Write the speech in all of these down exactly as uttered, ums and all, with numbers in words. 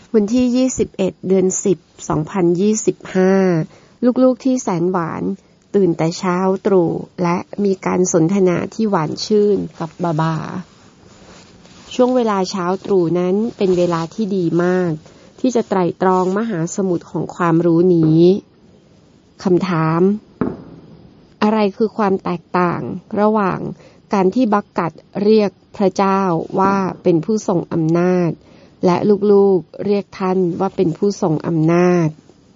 วันที่ยี่สิบเอ็ดเดือนสิบ สองพันยี่สิบห้าลูกๆที่แสนหวานตื่นแต่เช้าตรู่และมีการสนทนาที่หวานชื่นกับบาบาช่วงเวลาเช้าตรู่นั้นเป็นเวลาที่ดีมากที่จะไตร่ตรองมหาสมุทรของความรู้นี้คำถามอะไรคือความแตกต่างระหว่างการที่บักกัดเรียกพระเจ้าว่าเป็นผู้ทรงอำนาจและลูกๆเรียกท่านว่าเป็นผู้ทรงอำนาจ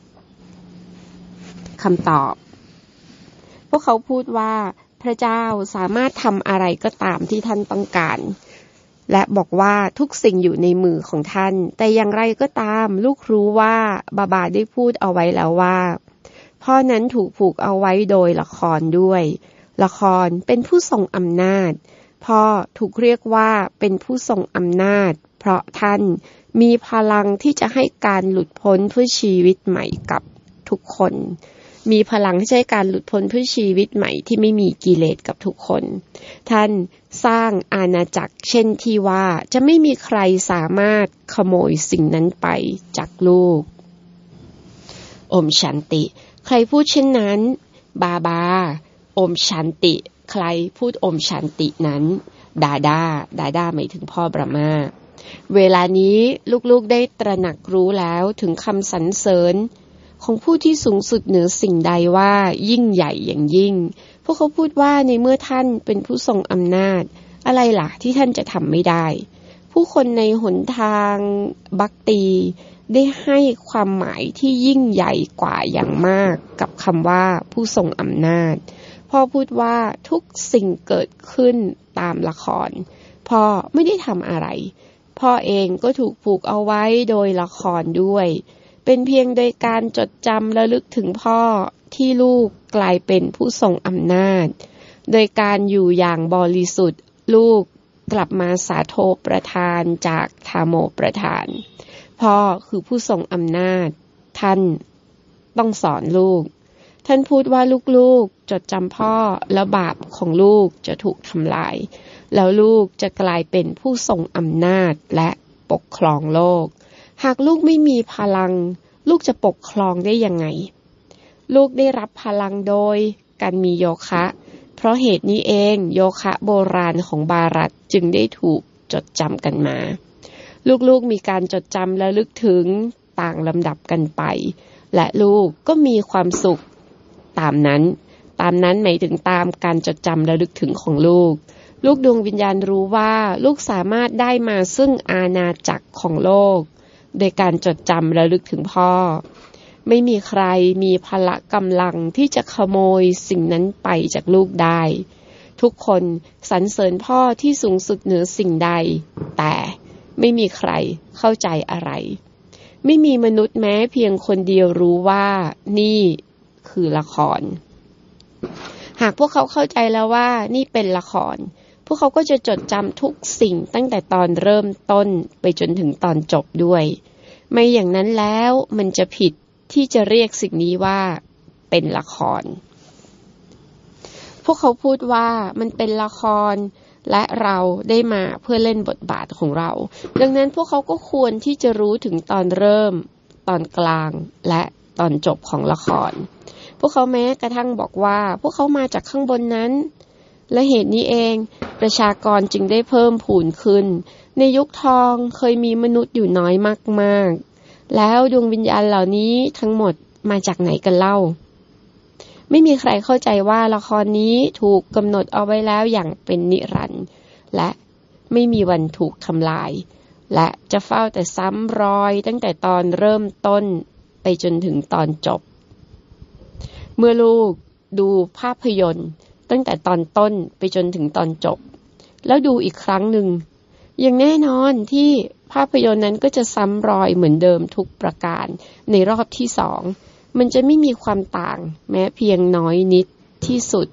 คำตอบพวกเขาพูดว่าพระเจ้าสามารถทำอะไรก็ตามที่ท่านต้องการและบอกว่าทุกสิ่งอยู่ในมือของท่านแต่อย่างไรก็ตามลูกรู้ว่าบาบาได้พูดเอาไว้แล้วว่าพ่อนั้นถูกผูกเอาไว้โดยละครด้วยละครเป็นผู้ทรงอำนาจพ่อถูกเรียกว่าเป็นผู้ทรงอำนาจเพราะท่านมีพลังที่จะให้การหลุดพ้นเพื่อชีวิตใหม่กับทุกคนมีพลังที่จะให้การหลุดพ้นเพื่อชีวิตใหม่ที่ไม่มีกิเลสกับทุกคนท่านสร้างอาณาจักรเช่นที่ว่าจะไม่มีใครสามารถขโมยสิ่งนั้นไปจากลูกโอมชันติใครพูดเช่นนั้นบาบาโอมชันติใครพูดโอมชันตินั้นดาดาดาดาหมายถึงพ่อบรหมาเวลานี้ลูกๆได้ตระหนักรู้แล้วถึงคำสรรเสริญของผู้ที่สูงสุดเหนือสิ่งใดว่ายิ่งใหญ่อย่างยิ่งพวกเขาพูดว่าในเมื่อท่านเป็นผู้ทรงอำนาจอะไรล่ะที่ท่านจะทำไม่ได้ผู้คนในหนทางบักตีได้ให้ความหมายที่ยิ่งใหญ่กว่าอย่างมากกับคำว่าผู้ทรงอำนาจพ่อพูดว่าทุกสิ่งเกิดขึ้นตามละครพ่อไม่ได้ทำอะไรพ่อเองก็ถูกผูกเอาไว้โดยละครด้วยเป็นเพียงโดยการจดจำระลึกถึงพ่อที่ลูกกลายเป็นผู้ทรงอำนาจโดยการอยู่อย่างบริสุทธิ์ลูกกลับมาสาโทประทานจากธาโมประทานพ่อคือผู้ทรงอำนาจท่านต้องสอนลูกท่านพูดว่าลูกๆจดจำพ่อแล้วบาปของลูกจะถูกทำลายแล้วลูกจะกลายเป็นผู้ทรงอำนาจและปกครองโลกหากลูกไม่มีพลังลูกจะปกครองได้ยังไงลูกได้รับพลังโดยการมีโยคะเพราะเหตุนี้เองโยคะโบราณของบารัตจึงได้ถูกจดจำกันมาลูกๆมีการจดจำและลึกถึงต่างลำดับกันไปและลูกก็มีความสุขตามนั้นตามนั้นหมายถึงตามการจดจำและลึกถึงของลูกลูกดวงวิญญาณรู้ว่าลูกสามารถได้มาซึ่งอาณาจักรของโลกโดยการจดจำและลึกถึงพ่อไม่มีใครมีพละกำลังที่จะขโมยสิ่งนั้นไปจากลูกได้ทุกคนสรรเสริญพ่อที่สูงสุดเหนือสิ่งใดแต่ไม่มีใครเข้าใจอะไรไม่มีมนุษย์แม้เพียงคนเดียวรู้ว่านี่คือละครหากพวกเขาเข้าใจแล้วว่านี่เป็นละครพวกเขาก็จะจดจำทุกสิ่งตั้งแต่ตอนเริ่มต้นไปจนถึงตอนจบด้วยไม่อย่างนั้นแล้วมันจะผิดที่จะเรียกสิ่งนี้ว่าเป็นละครพวกเขาพูดว่ามันเป็นละครและเราได้มาเพื่อเล่นบทบาทของเราดังนั้นพวกเขาก็ควรที่จะรู้ถึงตอนเริ่มตอนกลางและตอนจบของละครพวกเขาแม้กระทั่งบอกว่าพวกเขามาจากข้างบนนั้นและเหตุนี้เองประชากรจึงได้เพิ่มพูนขึ้นในยุคทองเคยมีมนุษย์อยู่น้อยมากๆแล้วดวงวิญญาณเหล่านี้ทั้งหมดมาจากไหนกันเล่าไม่มีใครเข้าใจว่าละครนี้ถูกกำหนดเอาไว้แล้วอย่างเป็นนิรันดร์และไม่มีวันถูกทำลายและจะเฝ้าแต่ซ้ำรอยตั้งแต่ตอนเริ่มต้นไปจนถึงตอนจบเมื่อลูกดูภาพยนตร์ตั้งแต่ตอนต้นไปจนถึงตอนจบแล้วดูอีกครั้งหนึ่งอย่างแน่นอนที่ภาพยนตร์นั้นก็จะซ้ำรอยเหมือนเดิมทุกประการในรอบที่สองมันจะไม่มีความต่างแม้เพียงน้อยนิดที่สุด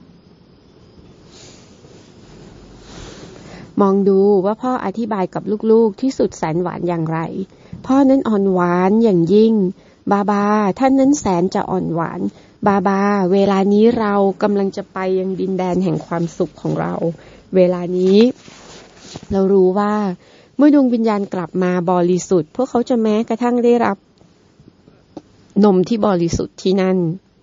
มองดูว่าพ่ออธิบายกับลูกๆที่สุดแสนหวานอย่างไรพ่อนั้นอ่อนหวานอย่างยิ่งบาบาท่านนั้นแสนจะอ่อนหวานบาบาเวลานี้เรากำลังจะไปยังดินแดนแห่งความสุขของเราเวลานี้เรารู้ว่าเมื่อดวงวิญญาณกลับมาบริสุทธิ์พวกเขาจะแม้กระทั่งได้รับนมที่บริสุทธิ์ที่นั่น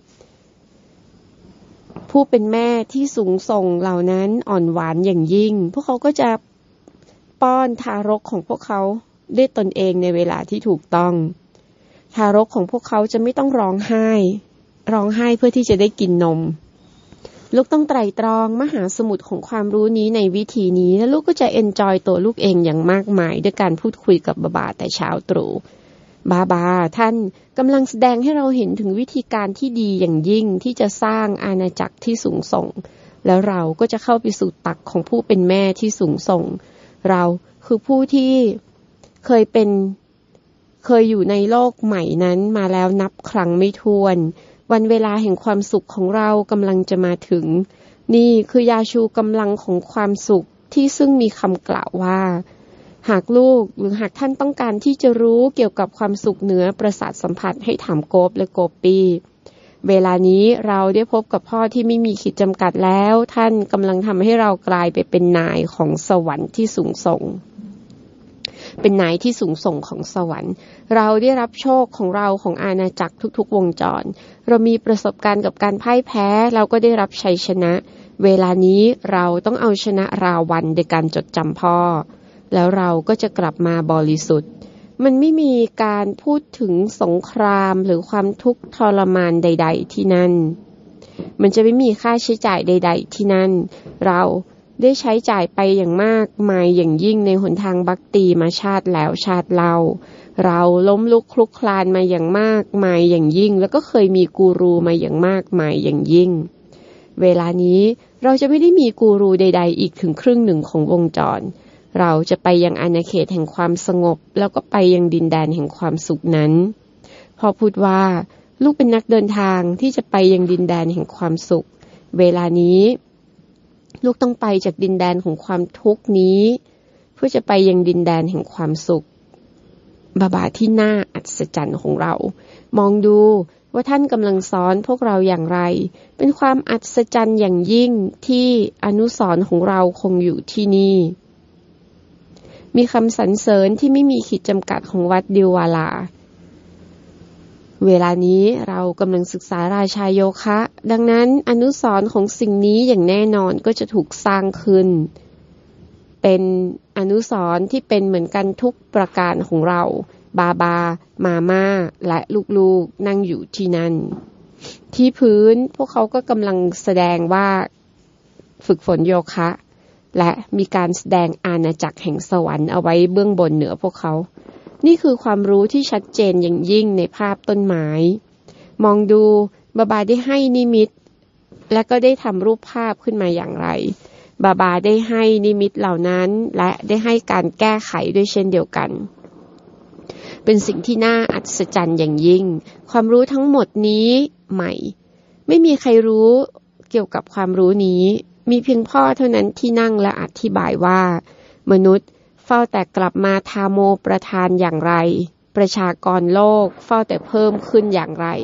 ผู้เป็นแม่ที่สูงส่งเหล่านั้นอ่อนหวานอย่างยิ่งพวกเขาก็จะป้อนทารกของพวกเขาด้วยตนเองในเวลาที่ถูกต้องทารกของพวกเขาจะไม่ต้องร้องไห้ร้องไห้เพื่อที่จะได้กินนมลูกต้องไตร่ตรองมหาสมุทรของความรู้นี้ในวิธีนี้แล้วลูกก็จะเอนจอยตัวลูกเองอย่างมากมายด้วยการพูดคุยกับบาบาแต่เช้าตรู่บาบาท่านกำลังแสดงให้เราเห็นถึงวิธีการที่ดีอย่างยิ่งที่จะสร้างอาณาจักรที่สูงส่งแล้วเราก็จะเข้าไปสู่ตักของผู้เป็นแม่ที่สูงส่งเราคือผู้ที่เคยเป็นเคยอยู่ในโลกใหม่นั้นมาแล้วนับครั้งไม่ถ้วนวันเวลาแห่งความสุขของเรากำลังจะมาถึงนี่คือยาชูกำลังของความสุขที่ซึ่งมีคำกล่าวว่าหากลูกหรือหากท่านต้องการที่จะรู้เกี่ยวกับความสุขเหนือประสาทสัมผัสให้ถามโกบและโกปีเวลานี้เราได้พบกับพ่อที่ไม่มีขีดจำกัดแล้วท่านกำลังทำให้เรากลายไปเป็นนายของสวรรค์ที่สูงส่งเป็นนายที่สูงส่งของสวรรค์เราได้รับโชคของเราของอาณาจักรทุกๆวงจรเรามีประสบการณ์กับการพ่ายแพ้เราก็ได้รับชัยชนะเวลานี้เราต้องเอาชนะราวันโดยการจดจำพ่อแล้วเราก็จะกลับมาบริสุทธิ์มันไม่มีการพูดถึงสงครามหรือความทุกข์ทรมานใดๆที่นั่นมันจะไม่มีค่าใช้จ่ายใดๆที่นั่นเราได้ใช้จ่ายไปอย่างมากมายอย่างยิ่งในหนทางบักตีมาชาติแล้วชาติเล่าเราล้มลุกคลุกคลานมาอย่างมากมายอย่างยิ่งแล้วก็เคยมีกูรูมาอย่างมากมายอย่างยิ่งเวลานี้เราจะไม่ได้มีกูรูใดๆอีกถึงครึ่งหนึ่งของวงจรเราจะไปยังอาณาเขตแห่งความสงบแล้วก็ไปยังดินแดนแห่งความสุขนั้นพ่อพูดว่าลูกเป็นนักเดินทางที่จะไปยังดินแดนแห่งความสุขเวลานี้ลูกต้องไปจากดินแดนของความทุกข์นี้เพื่อจะไปยังดินแดนแห่งความสุขบาบาที่น่าอัศจรรย์ของเรามองดูว่าท่านกำลังสอนพวกเราอย่างไรเป็นความอัศจรรย์อย่างยิ่งที่อนุสรณ์ของเราคงอยู่ที่นี่มีคำสรรเสริญที่ไม่มีขีดจำกัดของวัดดิวาลาเวลานี้เรากำลังศึกษาราชาโยคะดังนั้นอนุสรณ์ของสิ่งนี้อย่างแน่นอนก็จะถูกสร้างขึ้นเป็นอนุสรณ์ที่เป็นเหมือนกันทุกประการของเราบาบามาม่าและลูกๆนั่งอยู่ที่นั่นที่พื้นพวกเขาก็กำลังแสดงว่าฝึกฝนโยคะและมีการแสดงอาณาจักรแห่งสวรรค์เอาไว้เบื้องบนเหนือพวกเขานี่คือความรู้ที่ชัดเจนอย่างยิ่งในภาพต้นไม้มองดูบาบาได้ให้นิมิตและก็ได้ทำรูปภาพขึ้นมาอย่างไรบาบาได้ให้นิมิตเหล่านั้นและได้ให้การแก้ไขด้วยเช่นเดียวกันเป็นสิ่งที่น่าอัศจรรย์อย่างยิ่งความรู้ทั้งหมดนี้ใหม่ไม่มีใครรู้เกี่ยวกับความรู้นี้มีเพียงพ่อเท่านั้นที่นั่งและอธิบายว่ามนุษย์เฝ้าแต่กลับมาทาโมประทานอย่างไรประชากรโลกเฝ้าแต่เพิ่มขึ้นอย่างไร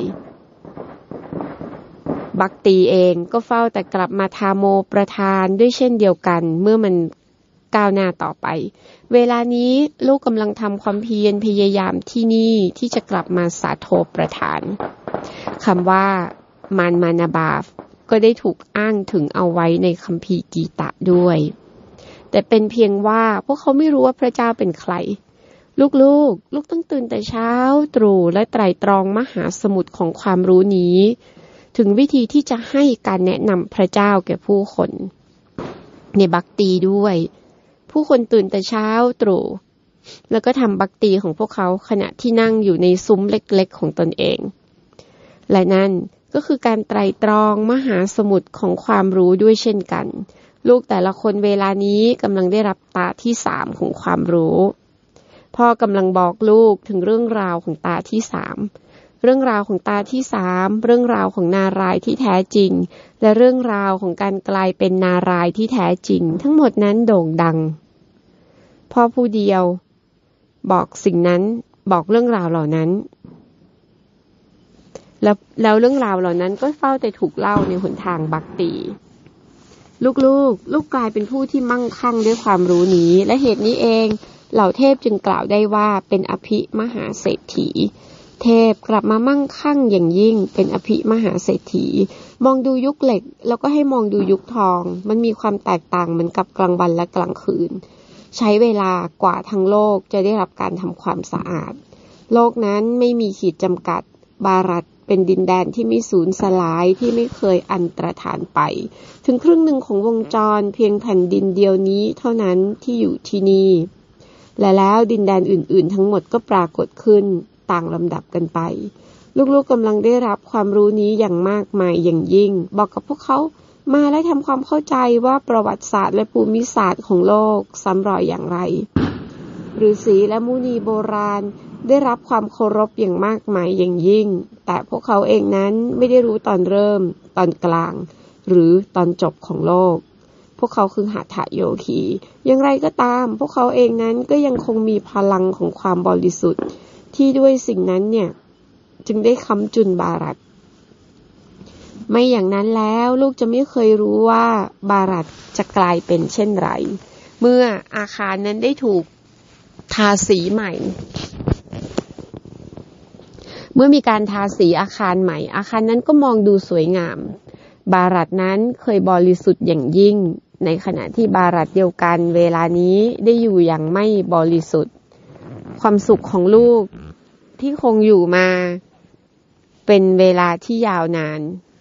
บักตีเองก็เฝ้าแต่กลับมาทาโมประทานด้วยเช่นเดียวกันเมื่อมันก้าวหน้าต่อไปเวลานี้ลูกกำลังทำความเพียรพยายามที่นี่ที่จะกลับมาสาโทประทานคำว่ามานมานาบาฟก็ได้ถูกอ้างถึงเอาไว้ในคัมภีร์กีตะด้วยแต่เป็นเพียงว่าพวกเขาไม่รู้ว่าพระเจ้าเป็นใครลูกๆ ลูก, ลูกต้องตื่นแต่เช้าตรู่และไตร่ตรองมหาสมุทรของความรู้นี้ถึงวิธีที่จะให้การแนะนำพระเจ้าแก่ผู้คนในบักตีด้วยผู้คนตื่นแต่เช้าตรู่แล้วก็ทำบักตีของพวกเขาขณะที่นั่งอยู่ในซุ้มเล็กๆของตนเองและนั่นก็คือการไตร่ตรองมหาสมุทรของความรู้ด้วยเช่นกันลูกแต่ละคนเวลานี้กำลังได้รับตาที่สามของความรู้พ่อกำลังบอกลูกถึงเรื่องราวของตาที่สามเรื่องราวของตาที่สามเรื่องราวของนารายณ์ที่แท้จริงและเรื่องราวของการกลายเป็นนารายณ์ที่แท้จริงทั้งหมดนั้นโด่งดังพ่อผู้เดียวบอกสิ่งนั้นบอกเรื่องราวเหล่านั้นแล้วแล้วเรื่องราวเหล่านั้นก็เฝ้าแต่ถูกเล่าในหนทางบักตีลูกๆ ลูกกลายเป็นผู้ที่มั่งคั่งด้วยความรู้นี้และเหตุนี้เองเหล่าเทพจึงกล่าวได้ว่าเป็นอภิมหาเศรษฐีเทพกลับมามั่งคั่งอย่างยิ่งเป็นอภิมหาเศรษฐีมองดูยุคเหล็กแล้วก็ให้มองดูยุคทองมันมีความแตกต่างเหมือนกับกลางวันและกลางคืนใช้เวลากว่าทั้งโลกจะได้รับการทำความสะอาดโลกนั้นไม่มีขีดจำกัดบารัตเป็นดินแดนที่ไม่สูญสลายที่ไม่เคยอันตรธานไปถึงครึ่งหนึ่งของวงจรเพียงแผ่นดินเดียวนี้เท่านั้นที่อยู่ที่นี่และแล้วดินแดนอื่นๆทั้งหมดก็ปรากฏขึ้นต่างลำดับกันไปลูกๆกำลังได้รับความรู้นี้อย่างมากมายอย่างยิ่งบอกกับพวกเขามาและทำความเข้าใจว่าประวัติศาสตร์และภูมิศาสตร์ของโลกซ้ำรอยอย่างไรฤาษีและมุนีโบราณได้รับความเคารพอย่างมากมายอย่างยิ่งแต่พวกเขาเองนั้นไม่ได้รู้ตอนเริ่มตอนกลางหรือตอนจบของโลกพวกเขาคือหัตถโยคีอย่างไรก็ตามพวกเขาเองนั้นก็ยังคงมีพลังของความบริสุทธิ์ที่ด้วยสิ่งนั้นเนี่ยจึงได้ค้ำจุนบารัตไม่อย่างนั้นแล้วลูกจะไม่เคยรู้ว่าบารัตจะกลายเป็นเช่นไรเมื่ออาคารนั้นได้ถูกทาสีใหม่เมื่อมีการทาสีอาคารใหม่อาคารนั้นก็มองดูสวยงามบารัตนั้นเคยบริสุทธิ์อย่างยิ่งในขณะที่บารัตเดียวกันเวลานี้ได้อยู่อย่างไม่บริสุทธิ์ความสุขของลูกที่คงอยู่มาเป็นเวลาที่ยาวนาน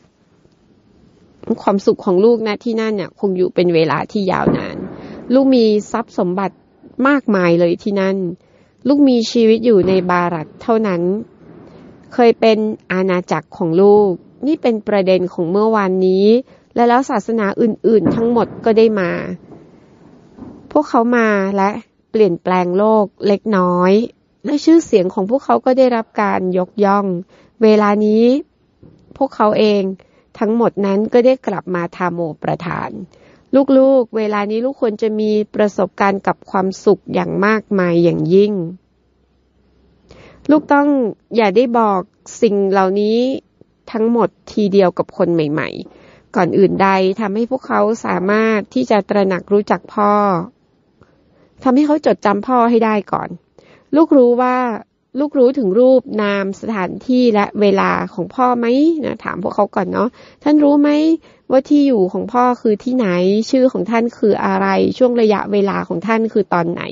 ความสุขของลูกนะที่นั่นเนี่ยคงอยู่เป็นเวลาที่ยาวนานลูกมีทรัพย์สมบัติมากมายเลยที่นั่นลูกมีชีวิตอยู่ในบารัตเท่านั้นเคยเป็นอาณาจักรของลูกนี่เป็นประเด็นของเมื่อวานนี้และแล้วศาสนาอื่นๆทั้งหมดก็ได้มาพวกเขามาและเปลี่ยนแปลงโลกเล็กน้อยและชื่อเสียงของพวกเขาก็ได้รับการยกย่องเวลานี้พวกเขาเองทั้งหมดนั้นก็ได้กลับมาทาโมประทานลูกๆเวลานี้ลูกควรจะมีประสบการณ์กับความสุขอย่างมากมายอย่างยิ่งลูกต้องอย่าได้บอกสิ่งเหล่านี้ทั้งหมดทีเดียวกับคนใหม่ๆก่อนอื่นใดทำให้พวกเขาสามารถที่จะตระหนักรู้จักพ่อทำให้เขาจดจำพ่อให้ได้ก่อนลูกรู้ว่าลูกรู้ถึงรูปนามสถานที่และเวลาของพ่อไหมนะถามพวกเขาก่อนเนาะท่านรู้ไหมว่าที่อยู่ของพ่อคือที่ไหนชื่อของท่านคืออะไรช่วงระยะเวลาของท่านคือตอนไหน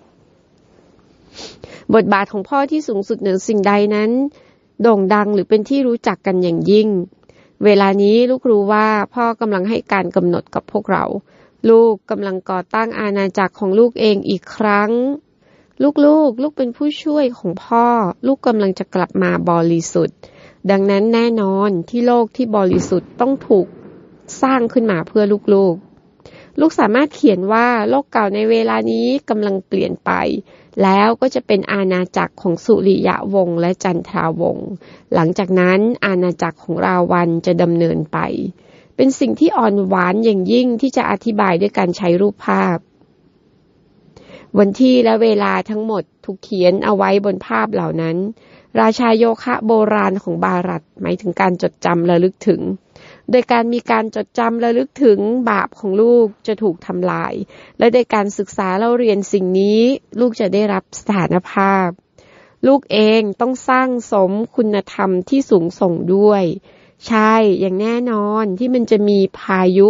บทบาทของพ่อที่สูงสุดเหนือสิ่งใดนั้นโด่งดังหรือเป็นที่รู้จักกันอย่างยิ่งเวลานี้ลูกรู้ว่าพ่อกำลังให้การกำหนดกับพวกเราลูกกำลังก่อตั้งอาณาจักรของลูกเองอีกครั้งลูกลูกลูกเป็นผู้ช่วยของพ่อลูกกำลังจะกลับมาบริสุทธิ์ดังนั้นแน่นอนที่โลกที่บริสุทธิ์ต้องถูกสร้างขึ้นมาเพื่อลูกลูกลูกสามารถเขียนว่าโลกเก่าในเวลานี้กำลังเปลี่ยนไปแล้วก็จะเป็นอาณาจักรของสุริยะวงศ์และจันทราวงศ์หลังจากนั้นอาณาจักรของราวัณจะดำเนินไปเป็นสิ่งที่อ่อนหวานอย่างยิ่งที่จะอธิบายด้วยการใช้รูปภาพวันที่และเวลาทั้งหมดถูกเขียนเอาไว้บนภาพเหล่านั้นราชาโยคะโบราณของบารัตหมายถึงการจดจำระลึกถึงโดยการมีการจดจำระลึกถึงบาปของลูกจะถูกทำลายและโดยการศึกษาเล่าเรียนสิ่งนี้ลูกจะได้รับสถานภาพลูกเองต้องสร้างสมคุณธรรมที่สูงส่งด้วยใช่อย่างแน่นอนที่มันจะมีพายุ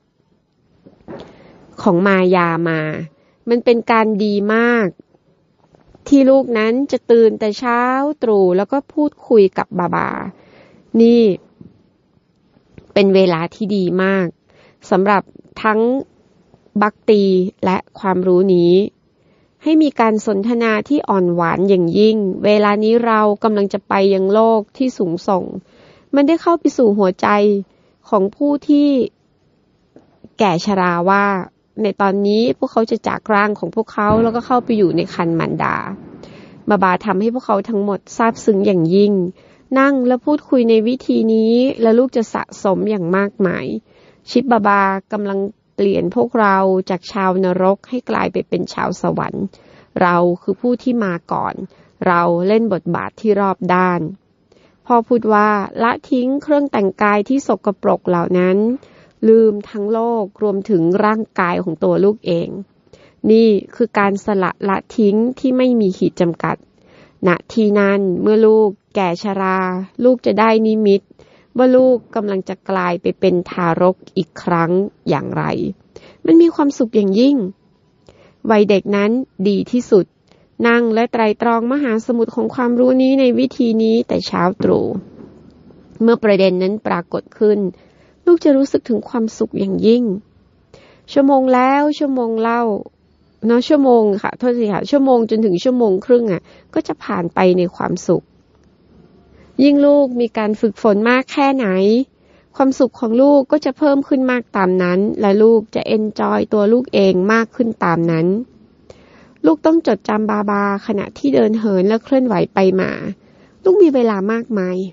ของมายามามันเป็นการดีมากที่ลูกนั้นจะตื่นแต่เช้าตรู่แล้วก็พูดคุยกับบาบานี่เป็นเวลาที่ดีมากสำหรับทั้งบักตีและความรู้นี้ให้มีการสนทนาที่อ่อนหวานอย่างยิ่งเวลานี้เรากำลังจะไปยังโลกที่สูงส่งมันได้เข้าไปสู่หัวใจของผู้ที่แก่ชราว่าในตอนนี้พวกเขาจะจากร่างของพวกเขาแล้วก็เข้าไปอยู่ในคันมารดาบาบาทำให้พวกเขาทั้งหมดซาบซึ้งอย่างยิ่งนั่งและพูดคุยในวิธีนี้และลูกจะสะสมอย่างมากมายชิปบาบากำลังเปลี่ยนพวกเราจากชาวนรกให้กลายไปเป็นชาวสวรรค์เราคือผู้ที่มาก่อนเราเล่นบทบาทที่รอบด้านพ่อพูดว่าละทิ้งเครื่องแต่งกายที่สกปรกเหล่านั้นลืมทั้งโลกรวมถึงร่างกายของตัวลูกเองนี่คือการสละละทิ้งที่ไม่มีขีดจำกัดณที่นั้นเมื่อลูกแก่ชราลูกจะได้นิมิตว่าลูกกำลังจะกลายไปเป็นทารกอีกครั้งอย่างไรมันมีความสุขอย่างยิ่งวัยเด็กนั้นดีที่สุดนั่งและไตร่ตรองมหาสมุทรของความรู้นี้ในวิธีนี้แต่เช้าตรู่เมื่อประเด็นนั้นปรากฏขึ้นลูกจะรู้สึกถึงความสุขอย่างยิ่งชั่วโมงแล้วชั่วโมงเล่าเนาะชั่วโมงค่ะโทษทีค่ะชั่วโมงจนถึงชั่วโมงครึ่งอ่ะก็จะผ่านไปในความสุขยิ่งลูกมีการฝึกฝนมากแค่ไหนความสุขของลูกก็จะเพิ่มขึ้นมากตามนั้นและลูกจะเอนจอยตัวลูกเองมากขึ้นตามนั้นลูกต้องจดจำบาบาขณะที่เดินเหินและเคลื่อนไหวไปมาลูกมีเวลามากมาย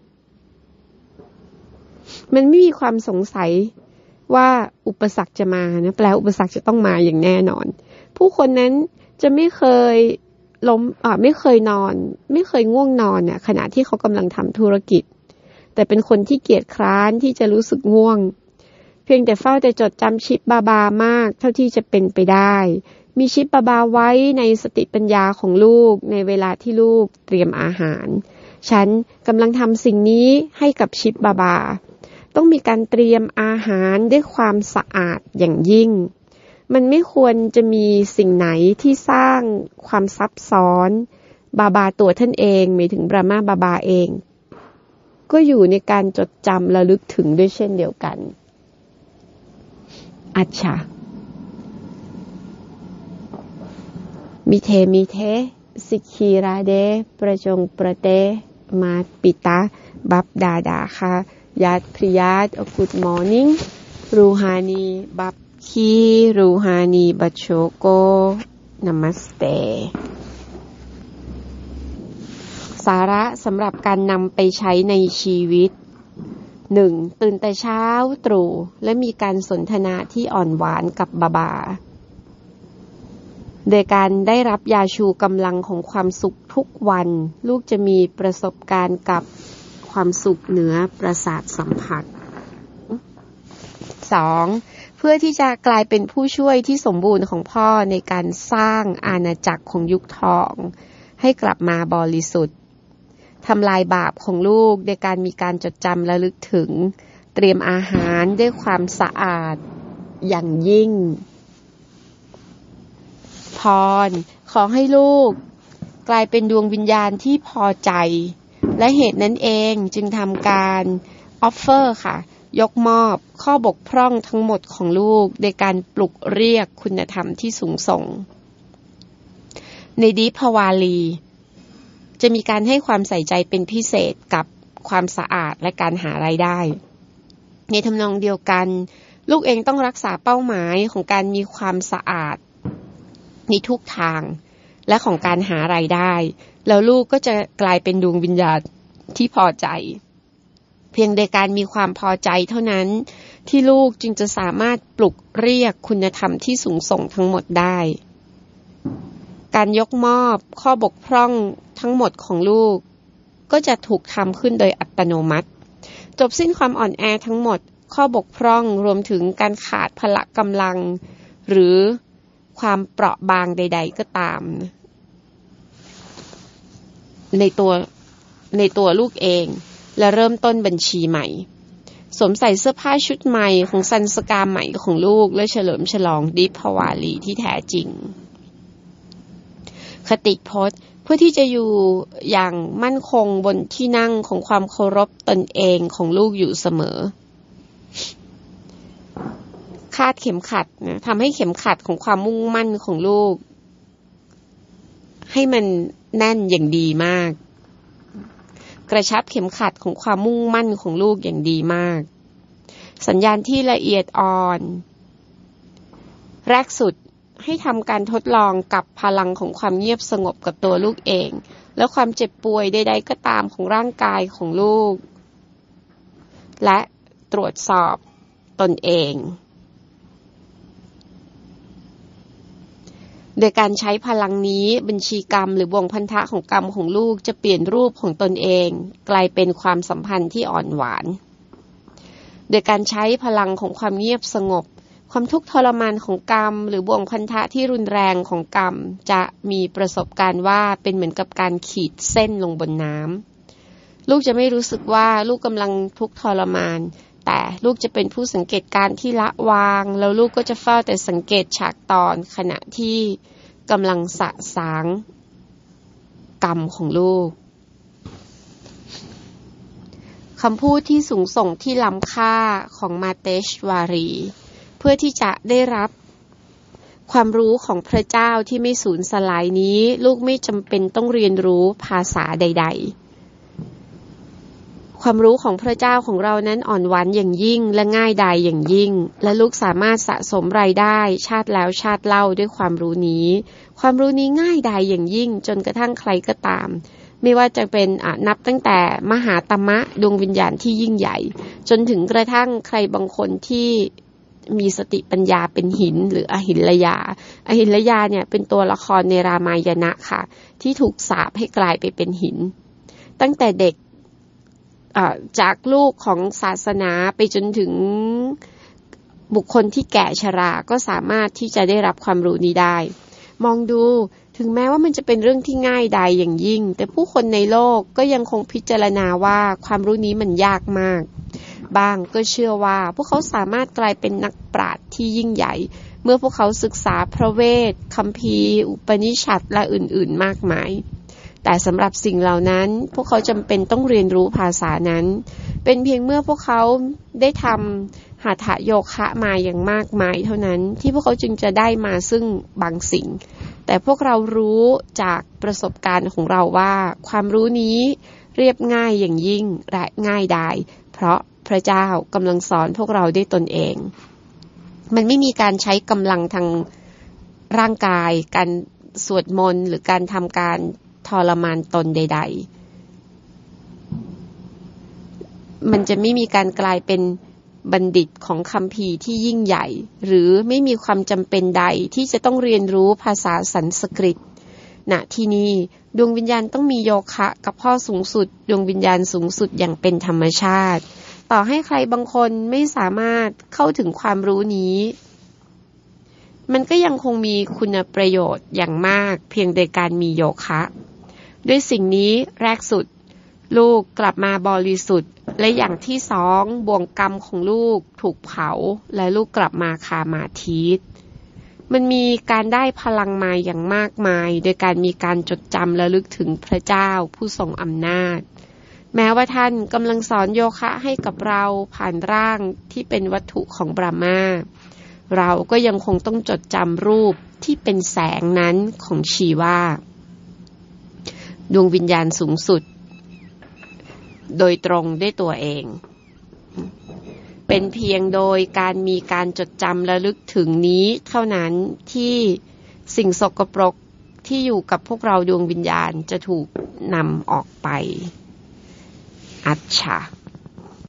มันไม่มีความสงสัยว่าอุปสรรคจะมานะแปลอุปสรรคจะต้องมาอย่างแน่นอนผู้คนนั้นจะไม่เคยล้มอ่าไม่เคยนอนไม่เคยง่วงนอนเนี่ยขณะที่เขากำลังทำธุรกิจแต่เป็นคนที่เกียจคร้านที่จะรู้สึกง่วงเพียงแต่เฝ้าแต่จดจำชิปบาบามากเท่าที่จะเป็นไปได้มีชิปบาบาไว้ในสติปัญญาของลูกในเวลาที่ลูกเตรียมอาหารฉันกำลังทำสิ่งนี้ให้กับชิปบาบาต้องมีการเตรียมอาหารด้วยความสะอาดอย่างยิ่งมันไม่ควรจะมีสิ่งไหนที่สร้างความซับซ้อนบาบาตัวท่านเองหมายถึงบรามาบาบาเองก็อยู่ในการจดจำระลึกถึงด้วยเช่นเดียวกันอัจฉามิเทมิเทสิกีราเดประจงประเตมาปิตาบับดาดาค่ะยาดพริยาดกูดมอร์นิ่งรูฮานีบับคีรูฮานีบัชโชโกนามัสเตสาระสำหรับการนำไปใช้ในชีวิต หนึ่ง. ตื่นแต่เช้าตรู่และมีการสนทนาที่อ่อนหวานกับบาบาโดยการได้รับยาชูกำลังของความสุขทุกวันลูกจะมีประสบการณ์กับความสุขเหนือประสาทสัมผัส สอง. เพื่อที่จะกลายเป็นผู้ช่วยที่สมบูรณ์ของพ่อในการสร้างอาณาจักรของยุคทองให้กลับมาบริสุทธิ์ทำลายบาปของลูกโดยการมีการจดจำระลึกถึงเตรียมอาหารด้วยความสะอาดอย่างยิ่งพรขอให้ลูกกลายเป็นดวงวิญญาณที่พอใจและเหตุนั้นเองจึงทำการออฟเฟอร์ค่ะยกมอบข้อบกพร่องทั้งหมดของลูกโดยการปลุกเรียกคุณธรรมที่สูงส่งในดีพวาลีจะมีการให้ความใส่ใจเป็นพิเศษกับความสะอาดและการหารายได้ในทำนองเดียวกันลูกเองต้องรักษาเป้าหมายของการมีความสะอาดในทุกทางและของการหารายได้แล้วลูกก็จะกลายเป็นดวงวิญญาณที่พอใจเพียงโดยการมีความพอใจเท่านั้นที่ลูกจึงจะสามารถปลุกเรียกคุณธรรมที่สูงส่งทั้งหมดได้การยกมอบข้อบกพร่องทั้งหมดของลูกก็จะถูกทำขึ้นโดยอัตโนมัติจบสิ้นความอ่อนแอทั้งหมดข้อบกพร่องรวมถึงการขาดพละกำลังหรือความเปราะบางใดๆก็ตามในตัวในตัวลูกเองและเริ่มต้นบัญชีใหม่สวมใส่เสื้อผ้าชุดใหม่ของซันสกาใหม่ของลูกและเฉลิมฉลองดิพวาลีที่แท้จริงคติพจน์เพื่อที่จะอยู่อย่างมั่นคงบนที่นั่งของความเคารพตนเองของลูกอยู่เสมอคาดเข็มขัดนะทำให้เข็มขัดของความมุ่งมั่นของลูกให้มันแน่นอย่างดีมากกระชับเข็มขัดของความมุ่งมั่นของลูกอย่างดีมากสัญญาณที่ละเอียดอ่อนแรกสุดให้ทำการทดลองกับพลังของความเงียบสงบกับตัวลูกเองและความเจ็บป่วยใดๆก็ตามของร่างกายของลูกและตรวจสอบตนเองโดยการใช้พลังนี้บัญชีกรรมหรือวงพันธะของกรรมของลูกจะเปลี่ยนรูปของตนเองกลายเป็นความสัมพันธ์ที่อ่อนหวานโดยการใช้พลังของความเงียบสงบความทุกข์ทรมานของกรรมหรือบ่วงพันธะที่รุนแรงของกรรมจะมีประสบการณ์ว่าเป็นเหมือนกับการขีดเส้นลงบนน้ำลูกจะไม่รู้สึกว่าลูกกำลังทุกข์ทรมานแต่ลูกจะเป็นผู้สังเกตการที่ละวางแล้วลูกก็จะเฝ้าแต่สังเกตฉากตอนขณะที่กำลังสะสางกรรมของลูกคำพูดที่สูงส่งที่ล้ำค่าของมาเตชวารีเพื่อที่จะได้รับความรู้ของพระเจ้าที่ไม่สูญสลายนี้ลูกไม่จำเป็นต้องเรียนรู้ภาษาใดๆความรู้ของพระเจ้าของเรานั้นอ่อนหวานอย่างยิ่งและง่ายดายอย่างยิ่งและลูกสามารถสะสมรายได้ชาติแล้วชาติเล่าด้วยความรู้นี้ความรู้นี้ง่ายดายอย่างยิ่งจนกระทั่งใครก็ตามไม่ว่าจะเป็นนับตั้งแต่มหาตมะดวงวิญญาณที่ยิ่งใหญ่จนถึงกระทั่งใครบางคนที่มีสติปัญญาเป็นหินหรืออหินลยาอหินลยาเนี่ยเป็นตัวละครในรามายณะค่ะที่ถูกสาปให้กลายไปเป็นหินตั้งแต่เด็กจากลูกของศาสนาไปจนถึงบุคคลที่แก่ชราก็สามารถที่จะได้รับความรู้นี้ได้มองดูถึงแม้ว่ามันจะเป็นเรื่องที่ง่ายดายอย่างยิ่งแต่ผู้คนในโลกก็ยังคงพิจารณาว่าความรู้นี้มันยากมากบางก็เชื่อว่าพวกเขาสามารถกลายเป็นนักปราชญ์ที่ยิ่งใหญ่เมื่อพวกเขาศึกษาพระเวทคัมภีร์อุปนิชัดและอื่นๆมากมายแต่สำหรับสิ่งเหล่านั้นพวกเขาจำเป็นต้องเรียนรู้ภาษานั้นเป็นเพียงเมื่อพวกเขาได้ทำหัตถโยคะมาอย่างมากมายเท่านั้นที่พวกเขาจึงจะได้มาซึ่งบางสิ่งแต่พวกเรารู้จากประสบการณ์ของเราว่าความรู้นี้เรียบง่ายอย่างยิ่งและง่ายดายเพราะพระเจ้ากำลังสอนพวกเราด้วยตนเองมันไม่มีการใช้กำลังทางร่างกายการสวดมนต์หรือการทำการทรมานตนใดๆมันจะไม่มีการกลายเป็นบัณฑิตของคัมภีร์ที่ยิ่งใหญ่หรือไม่มีความจำเป็นใดที่จะต้องเรียนรู้ภาษาสันสกฤตณที่นี้ดวงวิญญาณต้องมีโยคะกับพ่อสูงสุดดวงวิญญาณสูงสุดอย่างเป็นธรรมชาติต่อให้ใครบางคนไม่สามารถเข้าถึงความรู้นี้มันก็ยังคงมีคุณประโยชน์อย่างมากเพียงโดยการมีโยคะด้วยสิ่งนี้แรกสุดลูกกลับมาบริสุทธิ์และอย่างที่สองบ่วงกรรมของลูกถูกเผาและลูกกลับมาคามาทิตมันมีการได้พลังมาอย่างมากมายโดยการมีการจดจำและลึกถึงพระเจ้าผู้ทรงอำนาจแม้ว่าท่านกำลังสอนโยคะให้กับเราผ่านร่างที่เป็นวัตถุของบรามาเราก็ยังคงต้องจดจำรูปที่เป็นแสงนั้นของชีวาดวงวิญญาณสูงสุดโดยตรงด้วยตัวเองเป็นเพียงโดยการมีการจดจำและลึกถึงนี้เท่านั้นที่สิ่งสกปรกที่อยู่กับพวกเราดวงวิญญาณจะถูกนำออกไปอัจฉา